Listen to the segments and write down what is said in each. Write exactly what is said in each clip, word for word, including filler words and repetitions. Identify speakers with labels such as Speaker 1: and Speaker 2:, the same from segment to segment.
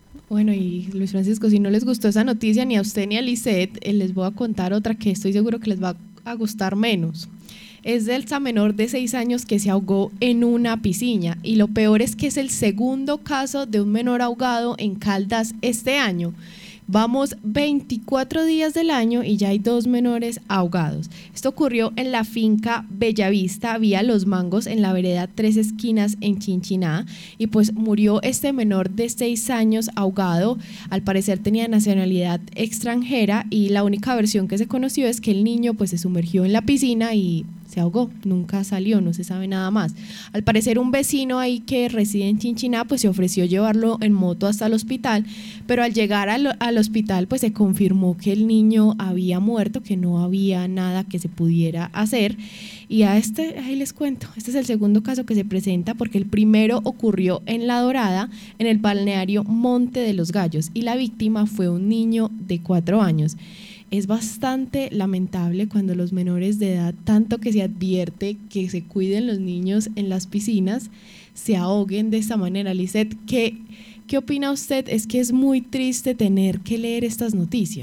Speaker 1: Bueno, y Luis Francisco, si no les gustó esa noticia ni a usted ni a Lisette, eh, les voy a contar otra que estoy seguro que les va a gustar menos. Es de Elsa menor de seis años que se ahogó en una piscina y lo peor es que es el segundo caso de un menor ahogado en Caldas este año. Vamos veinticuatro días del año y ya hay dos menores ahogados. Esto ocurrió en la finca Bellavista, vía Los Mangos, en la vereda Tres Esquinas, en Chinchiná, y pues murió este menor de seis años ahogado. Al parecer tenía nacionalidad extranjera y la única versión que se conoció es que el niño pues se sumergió en la piscina y se ahogó, nunca salió, no se sabe nada más. Al parecer un vecino ahí que reside en Chinchiná pues se ofreció llevarlo en moto hasta el hospital, pero al llegar al, al hospital pues se confirmó que el niño había muerto, que no había nada que se pudiera hacer. Y a este, ahí les cuento, este es el segundo caso que se presenta porque el primero ocurrió en La Dorada, en el balneario Monte de los Gallos, y la víctima fue un niño de cuatro años. Es bastante lamentable cuando los menores de edad, tanto que se advierte que se cuiden los niños en las piscinas, se ahoguen de esta manera. Lisette, ¿qué, qué opina usted? Es que es muy triste tener que leer estas noticias.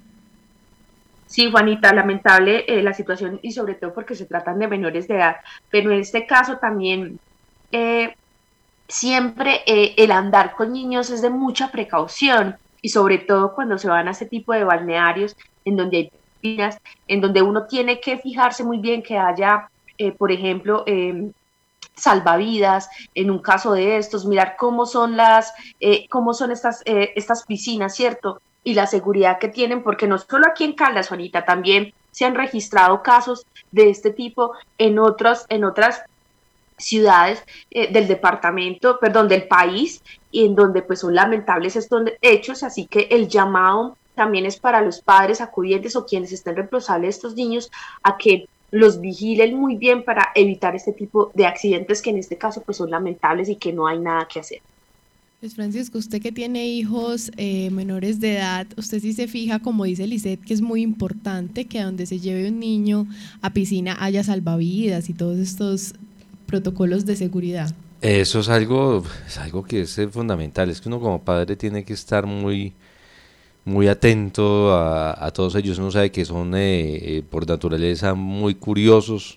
Speaker 2: Sí, Juanita, lamentable eh, la situación y sobre todo porque se tratan de menores de edad, pero en este caso también eh, siempre eh, el andar con niños es de mucha precaución y sobre todo cuando se van a ese tipo de balnearios en donde hay piscinas, en donde uno tiene que fijarse muy bien que haya, eh, por ejemplo, eh, salvavidas en un caso de estos, mirar cómo son las, eh, cómo son estas, eh, estas piscinas, ¿cierto? Y la seguridad que tienen, porque no solo aquí en Caldas, Juanita, también se han registrado casos de este tipo en otras, en otras ciudades eh, del departamento, perdón, del país, y en donde pues son lamentables estos hechos, así que el llamado también es para los padres acudientes o quienes estén responsables de estos niños a que los vigilen muy bien para evitar este tipo de accidentes que en este caso pues son lamentables y que no hay nada que hacer.
Speaker 1: Luis Francisco, usted que tiene hijos eh, menores de edad, usted sí se fija, como dice Lisette, que es muy importante que donde se lleve un niño a piscina haya salvavidas y todos estos protocolos de seguridad.
Speaker 3: Eso es algo, es algo que es eh, fundamental, es que uno como padre tiene que estar muy, muy atento a, a todos ellos. Uno sabe que son eh, eh, por naturaleza muy curiosos,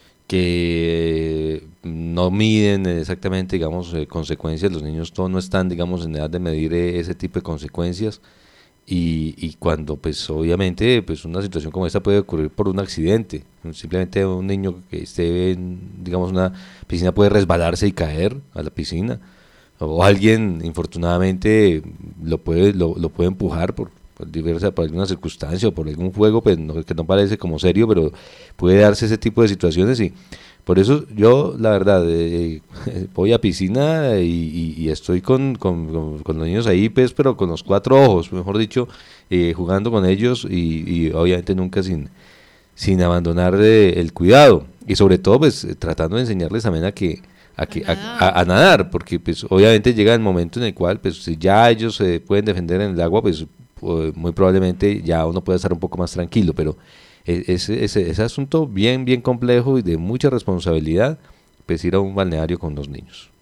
Speaker 3: que no miden exactamente, digamos, eh, consecuencias. Los niños todos no están, digamos, en edad de medir eh, ese tipo de consecuencias. Y, y cuando, pues, obviamente, pues una situación como esta puede ocurrir por un accidente. Simplemente un niño que esté en, digamos, una piscina puede resbalarse y caer a la piscina. O alguien, infortunadamente, lo puede, lo, lo puede empujar por, por diversa, por alguna circunstancia o por algún juego, pues, no, que no parece como serio, pero puede darse ese tipo de situaciones. Y por eso yo, la verdad, eh, voy a piscina y, y, y estoy con, con, con, con los niños ahí, pues, pero con los cuatro ojos, mejor dicho, eh, jugando con ellos y, y obviamente nunca sin, sin abandonar eh, el cuidado. Y sobre todo, pues, tratando de enseñarles también a que a, que, a, a, a nadar, porque pues obviamente llega el momento en el cual pues si ya ellos se pueden defender en el agua, pues, pues muy probablemente ya uno puede estar un poco más tranquilo, pero ese, ese, ese asunto bien, bien complejo y de mucha responsabilidad, pues ir a un balneario con los niños.